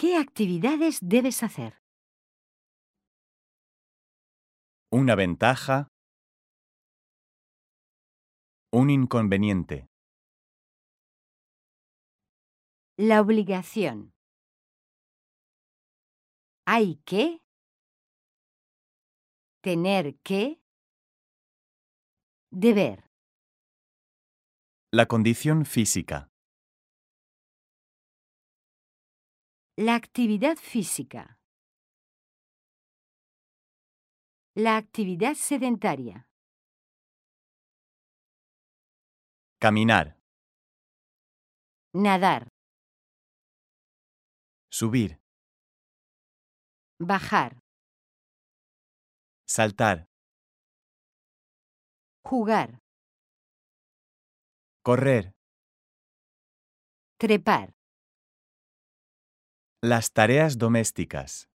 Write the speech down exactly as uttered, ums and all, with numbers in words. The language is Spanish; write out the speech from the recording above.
¿Qué actividades debes hacer? Una ventaja. Un inconveniente. La obligación. Hay que. Tener que. Deber. La condición física. La actividad física. La actividad sedentaria. Caminar. Nadar. Subir. Bajar. Saltar. Jugar. Correr. Trepar. Las tareas domésticas.